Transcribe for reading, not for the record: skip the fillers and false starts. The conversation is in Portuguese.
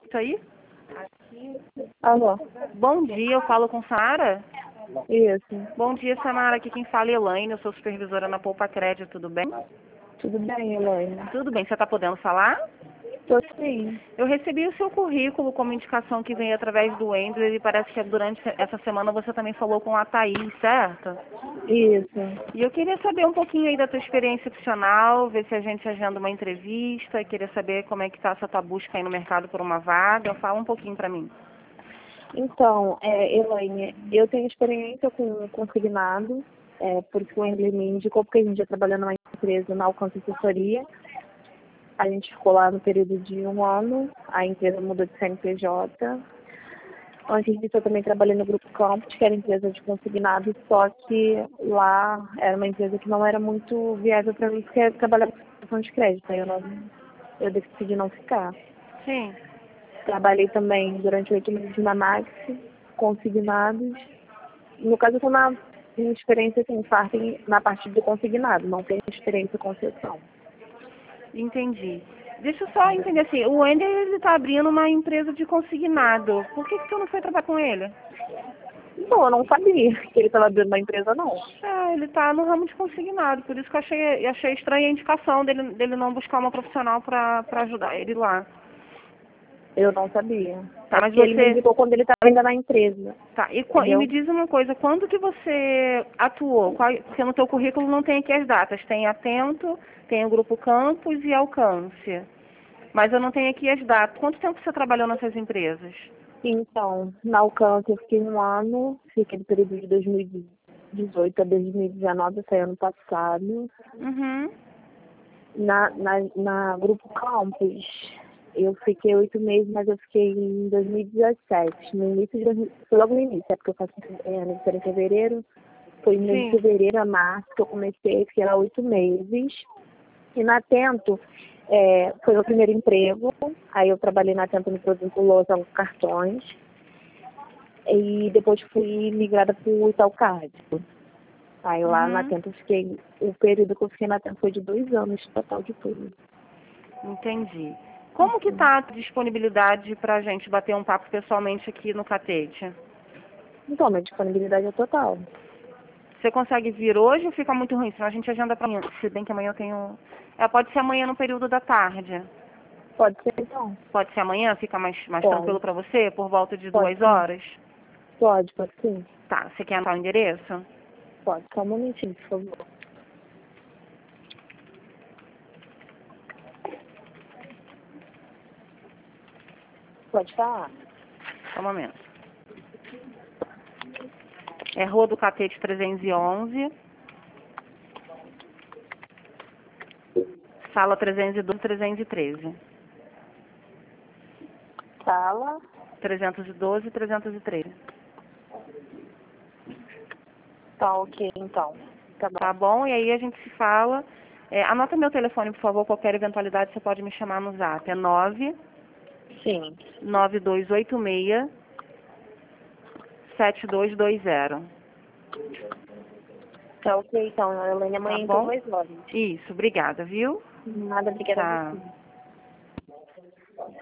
Isso aí? Alô? Bom dia, eu falo com Sara. Isso. Bom dia, Samara. Aqui quem fala é Elaine, eu sou supervisora na Poupa Crédito, tudo bem? Tudo bem, Elaine? Tudo bem, você está podendo falar? Tô sim. Eu recebi o seu currículo como indicação que veio através do Wendler e parece que durante essa semana você também falou com a Thaís, certo? Isso. E eu queria saber um pouquinho aí da tua experiência profissional, ver se a gente agenda uma entrevista, queria saber como é que tá essa tua busca aí no mercado por uma vaga. Fala um pouquinho para mim. Então, Elaine, eu tenho experiência com consignado, porque o Wendler me indicou, porque a gente já trabalhando numa empresa na Alcance Assessoria. A gente ficou lá no período de 1 ano, a empresa mudou de CNPJ. Antes disso, eu também trabalhei no Grupo Campos, que era empresa de consignado, só que lá era uma empresa que não era muito viável para mim, porque eu trabalhava com cartão de crédito, aí eu decidi não ficar. Sim. Trabalhei também durante 8 meses na Maxi, consignados. No caso, eu estou minha experiência assim, na parte do consignado, não tenho experiência com concessão. Entendi. Deixa eu só entender assim, o Wender ele está abrindo uma empresa de consignado. Por que tu não foi trabalhar com ele? Então, eu não sabia que ele estava abrindo uma empresa, não. Ele está no ramo de consignado, por isso que eu achei estranha a indicação dele não buscar uma profissional para ajudar ele lá. Eu não sabia. Tá, mas Porque ele me indicou quando ele estava ainda na empresa. Tá, e me diz uma coisa, quando que você atuou? Porque no teu currículo não tem aqui as datas, tem Atento, tem o Grupo Campos e Alcance. Mas eu não tenho aqui as datas. Quanto tempo você trabalhou nessas empresas? Então, na Alcance eu fiquei 1 ano, fiquei no período de 2018 a 2019, foi ano passado. Uhum. Na Grupo Campos, eu fiquei 8 meses, mas eu fiquei em 2017. No início foi logo no início, porque eu faço aniversário em fevereiro. Foi no mês de fevereiro a março que eu comecei, fiquei lá 8 meses. E na Atento, foi meu primeiro emprego. Aí eu trabalhei na Atento no produto lousa com cartões. E depois fui migrada para o Itaúcard. Aí lá na Atento eu fiquei, o período que eu fiquei na Atento foi de 2 anos total de tudo. Entendi. Como que tá a disponibilidade para a gente bater um papo pessoalmente aqui no Catete? Então, minha disponibilidade é total. Você consegue vir hoje ou fica muito ruim? Senão a gente agenda para amanhã. Se bem que amanhã eu tenho... pode ser amanhã no período da tarde. Pode ser então? Pode ser amanhã? Fica mais tranquilo para você? Por volta de Pode 2 sim. horas? Pode sim. Tá, você quer anotar o endereço? Pode, só um momentinho, por favor. Pode falar. Só um momento. É Rua do Catete 311, sala 312, 313. Sala. 312 e 313. Tá ok, então. Tá bom. Tá bom? E aí a gente se fala. Anota meu telefone, por favor. Qualquer eventualidade você pode me chamar no zap. É Sim. 9286 7220. Tá ok, então. Elaine, amanhã Tá então bom? 2 horas. Isso, obrigada, viu? Nada, obrigada a Tá. você.